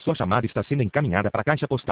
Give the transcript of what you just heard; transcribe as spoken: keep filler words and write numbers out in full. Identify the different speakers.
Speaker 1: Sua chamada está sendo encaminhada para a caixa postal